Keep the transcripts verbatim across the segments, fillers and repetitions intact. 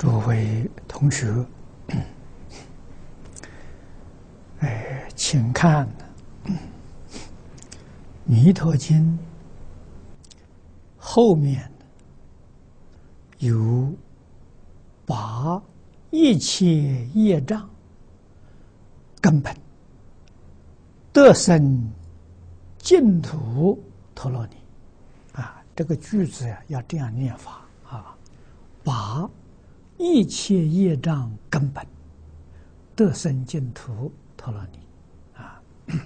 诸位同学，哎，请看《弥陀经》后面有把一切业障根本得生净土陀罗尼啊，这个句子呀要这样念法啊，把一切业障根本得生净土陀罗尼啊。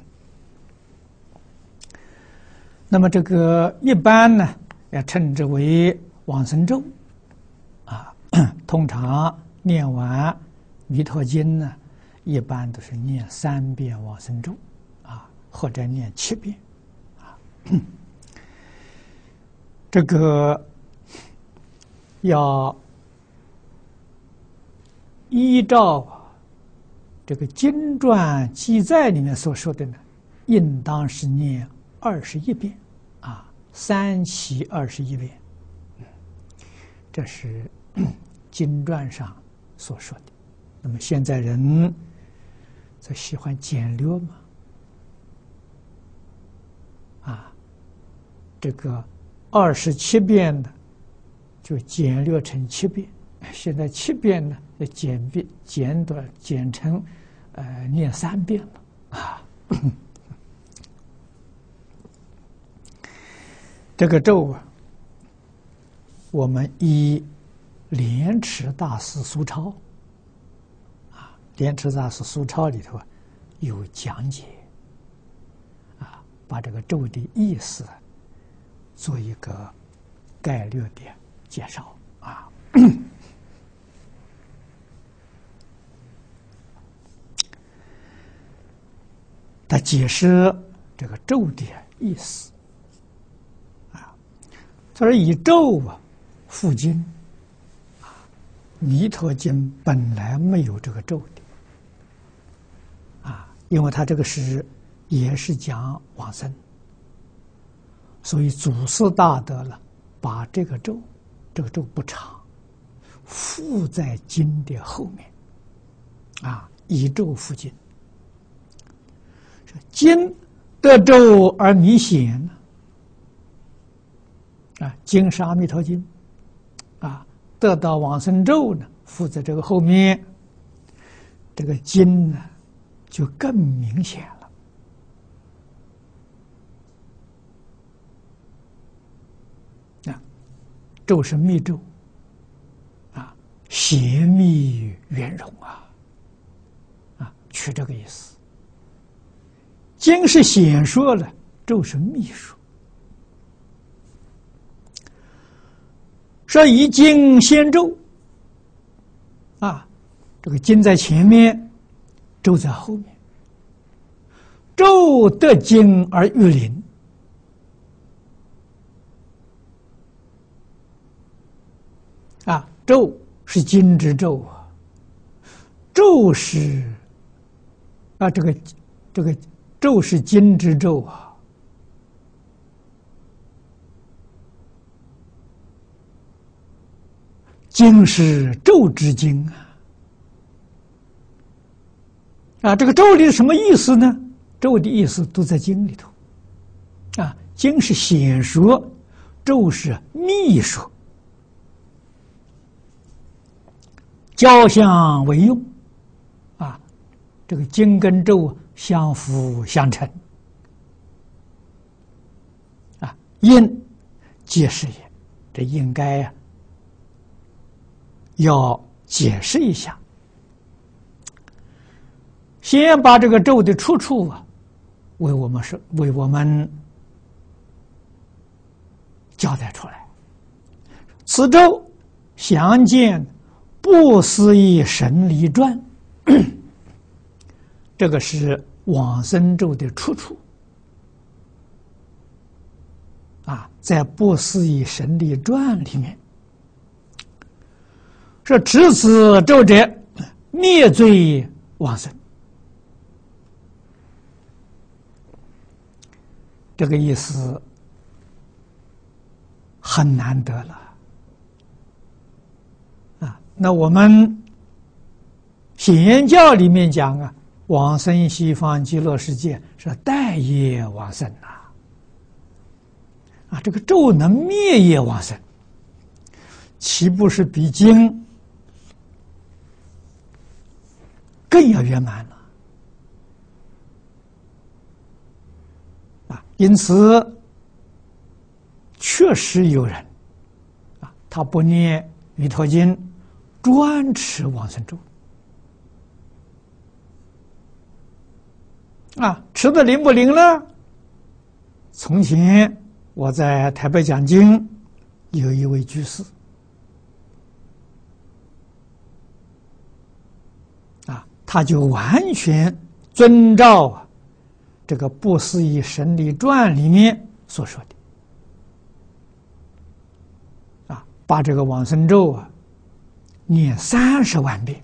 那么这个一般呢，要称之为往生咒啊。通常念完弥陀经呢，一般都是念三遍往生咒啊，或者念七遍啊。这个要依照这个经传记载里面所说的呢，应当是念二十一遍啊，三七二十一遍。这是经传上所说的。那么现在人则喜欢简略嘛，啊，这个二十七遍的就简略成七遍。现在七遍呢，要简便简短简成，呃，念三遍了啊。这个咒啊，我们依莲池大师疏钞啊，莲池大师疏钞里头啊有讲解啊，把这个咒的意思做一个概略的介绍啊。他解释这个咒的意思啊，他说以咒啊附经啊，弥陀经本来没有这个咒的啊，因为他这个是也是讲往生，所以祖师大德了，把这个咒，这个咒不长，附在经的后面啊，以咒附经。经得咒而弥显啊，经是阿弥陀经啊，得到往生咒呢，附在这个后面，这个经呢就更明显了啊。咒是密咒啊，显密圆融啊，啊，取这个意思。经是显说了，咒是密说。说以经先咒啊，这个经在前面，咒在后面。咒得经而欲灵啊，咒是经之咒啊，咒是啊这个这个。咒是经之咒啊，经是咒之经啊。啊，这个咒里什么意思呢？咒的意思都在经里头啊。经是显说，咒是密说，交相为用啊。这个经跟咒相辅相成啊，因皆是也。这应该呀、啊，要解释一下。先把这个咒的出处啊，为我们说，为我们交代出来。此咒详见《不思议神力传》。这个是往生咒的出处啊，在《不思议神力传》里面说：“持此咒者，灭罪往生。”这个意思很难得了啊！ 那我们显教里面讲啊，往生西方极乐世界是待业往生呐。啊，这个咒能灭业往生，岂不是比经更要圆满了？啊，因此确实有人啊，他不念弥陀经，专持往生咒。啊，吃的灵不灵呢？从前我在台北讲经，有一位居士，啊，他就完全遵照这个《不思议神力传》里面所说的，啊，把这个往生咒啊念三十万遍。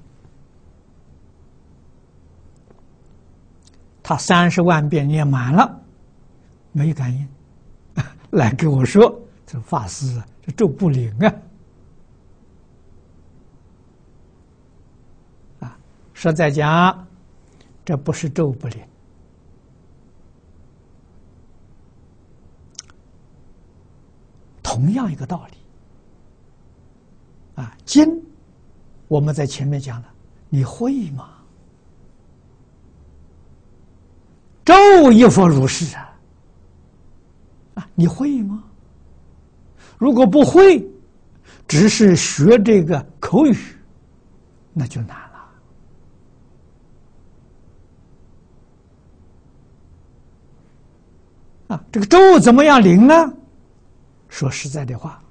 他三十万遍念满了，没感应，来跟我说：“这法师，这咒不灵啊！”啊，实在讲，这不是咒不灵，同样一个道理。啊，经我们在前面讲了，你会吗？咒亦复如是啊！啊，你会吗？如果不会，只是学这个口语，那就难了。啊，这个咒怎么样灵呢？说实在的话，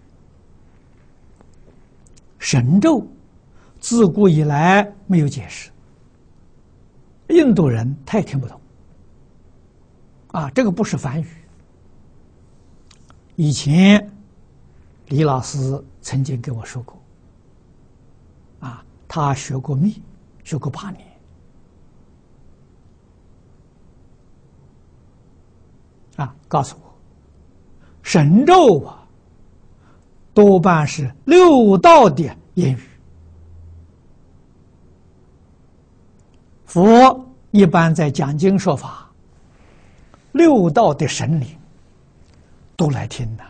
神咒自古以来没有解释，印度人他也听不懂。啊，这个不是梵语。以前李老师曾经跟我说过，啊，他学过密，学过八年，啊，告诉我，神咒啊，多半是六道的言语。佛一般在讲经说法，六道的神灵都来听呐，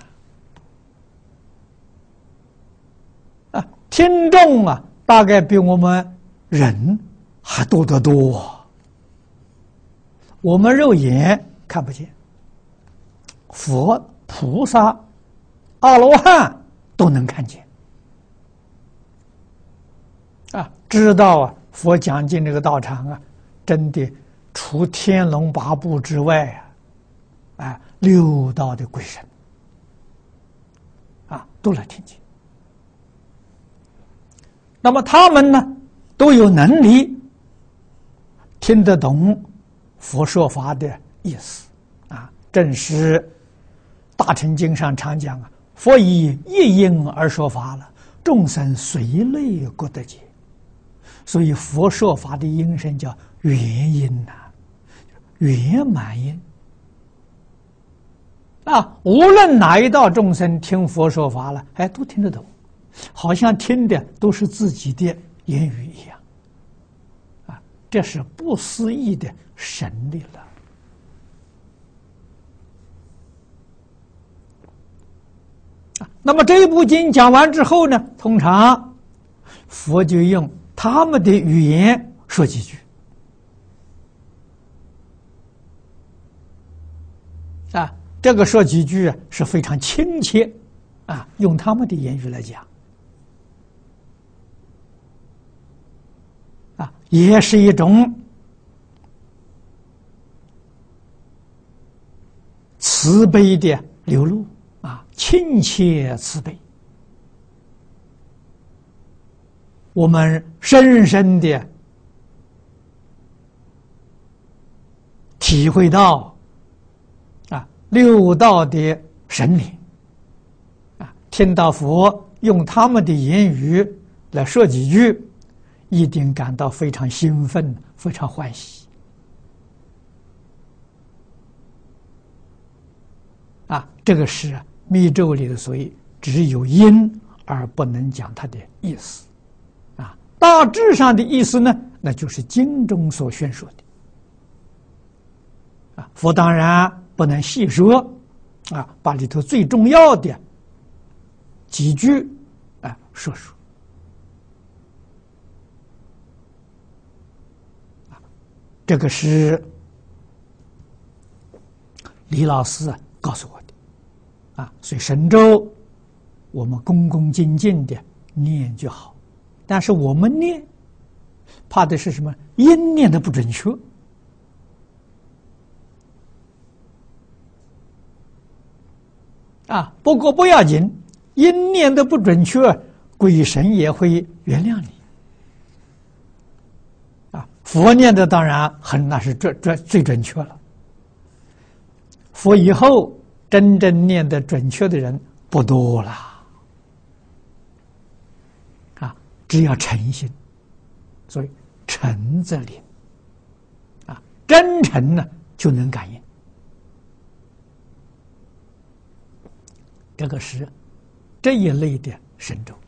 啊，听众啊，大概比我们人还多得多。我们肉眼看不见，佛、菩萨、阿罗汉都能看见。啊，知道啊，佛讲经这个道场啊，真的除天龙八部之外啊。啊，六道的鬼神啊，都来听见。那么他们呢，都有能力听得懂佛说法的意思啊。正是《大乘经》上常讲啊，佛以一音而说法了，众生随类各得解。所以佛说法的音声叫圆音呐、啊，圆满音。啊，无论哪一道众生听佛说法了，哎，都听得懂，好像听的都是自己的言语一样。啊，这是不思议的神力了。啊，那么这一部经讲完之后呢，通常佛就用他们的语言说几句。啊。这个说几句是非常亲切，啊，用他们的言语来讲，啊，也是一种慈悲的流露，啊，亲切慈悲，我们深深的体会到。六道的神灵啊，听到佛用他们的言语来说几句，一定感到非常兴奋，非常欢喜啊。这个是密咒里的，所以只有音而不能讲它的意思大致上的意思呢，那就是经中所宣说的。啊，佛当然不能细说，啊，把里头最重要的几句啊说说。啊，这个是李老师告诉我的，啊，所以神咒我们恭恭敬敬的念就好，但是我们念怕的是什么？音念的不准确。啊，不过不要紧，音念的不准确，鬼神也会原谅你。啊，佛念的当然很，那是最最最准确了。佛以后真正念的准确的人不多了。啊，只要诚心，所以诚则灵。啊，真诚呢就能感应。这个是这一类的神咒。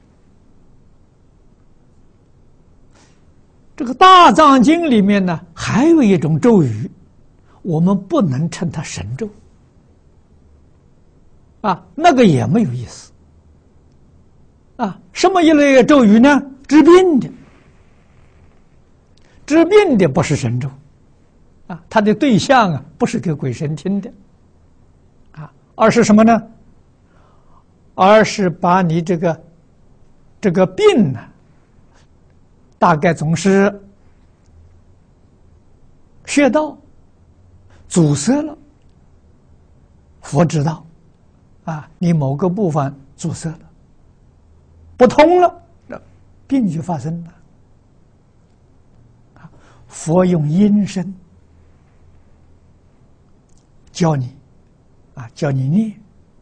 这个大藏经里面呢，还有一种咒语，我们不能称它神咒。啊，那个也没有意思。啊，什么一类咒语呢？治病的，治病的不是神咒。啊，它的对象啊，不是给鬼神听的。啊，而是什么呢？而是把你这个这个病呢，大概总是穴道阻塞了，佛知道，啊，你某个部分阻塞了，不通了，那病就发生了。佛用音声教你，啊，教你念。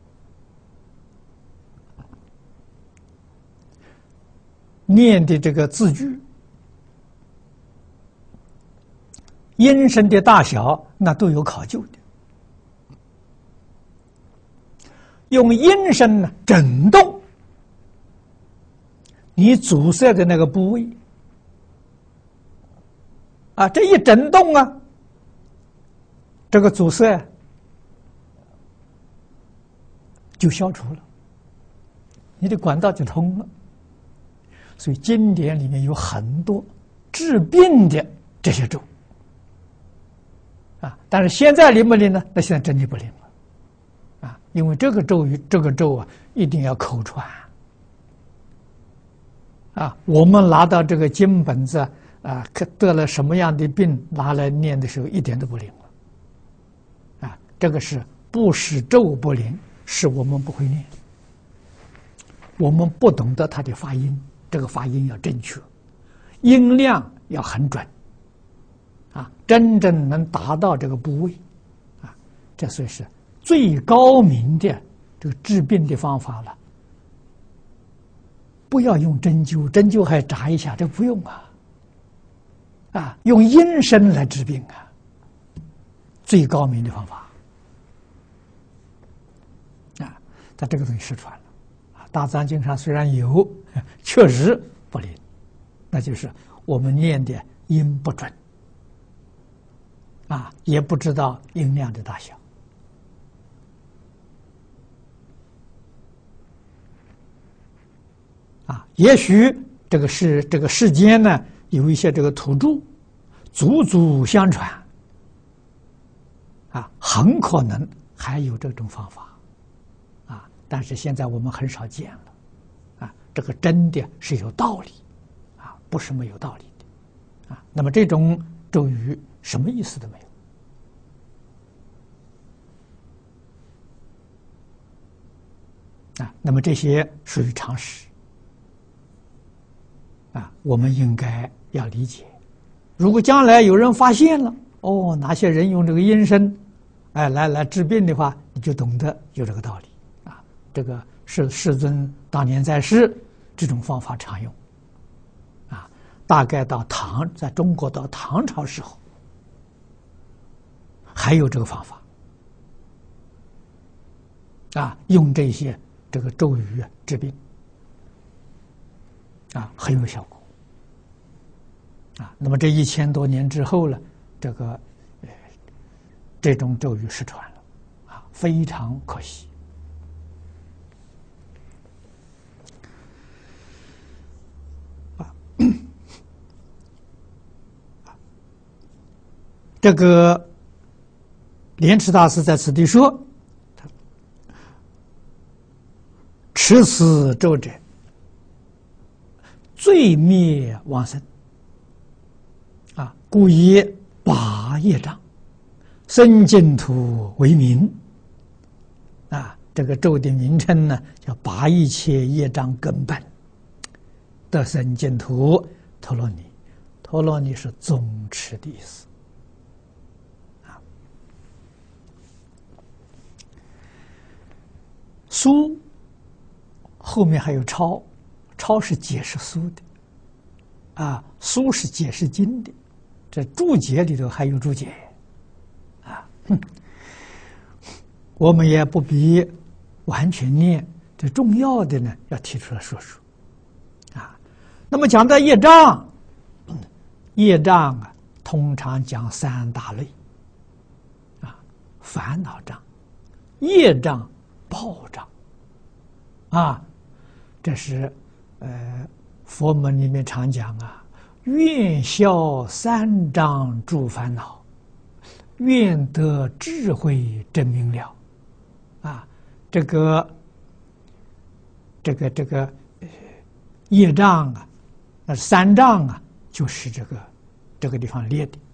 念的这个字句，音声的大小，那都有考究的。用音声呢震动你阻塞的那个部位，啊，这一震动啊，这个阻塞就消除了，你的管道就通了。所以经典里面有很多治病的这些咒，啊，但是现在灵不灵呢？那现在真的不灵了，啊，因为这个咒语，这个咒啊，一定要口传，啊，我们拿到这个经本子啊，得了什么样的病，拿来念的时候一点都不灵了，啊，这个是不使咒不灵，是我们不会念，我们不懂得它的发音。这个发音要正确，音量要很准，啊，真正能达到这个部位，啊，这算是最高明的这个治病的方法了。不要用针灸，针灸还扎一下，这不用啊，啊，用音声来治病啊，最高明的方法，啊，它这个东西失传了。大藏经上虽然有，确实不灵，那就是我们念的音不准，啊，也不知道音量的大小，啊，也许这个世这个世间呢，有一些这个土著，祖祖相传，啊，很可能还有这种方法。但是现在我们很少见了，啊，这个真的是有道理，啊，不是没有道理的，啊，那么这种咒语什么意思都没有，啊，那么这些属于常识，啊，我们应该要理解。如果将来有人发现了，哦，哪些人用这个音声，哎，来来治病的话，你就懂得有这个道理。这个是世尊当年在世，这种方法常用，啊，大概到唐，在中国到唐朝时候，还有这个方法，啊，用这些这个咒语治病，啊，很有效果， 啊，那么这一千多年之后了，这个呃这种咒语失传了，啊，非常可惜。啊，这个莲池大师在此地说：“持此咒者，罪灭往生。啊，故以拔业障，生净土为名。啊，这个咒的名称呢，叫拔一切业障根本，得生净土。陀罗尼，陀罗尼是宗持的意思。啊，书后面还有抄，抄是解释书的。啊，书是解释经的。这注解里头还有注解，啊，我们也不必完全念，这重要的呢要提出来说说，啊，那么讲到业障，业障啊，通常讲三大类，啊，烦恼障、业障、报障，啊，这是呃佛门里面常讲啊。愿消三障诸烦恼，愿得智慧真明了。啊，这个这个这个呃业障啊，那三障啊，就是这个这个地方列的。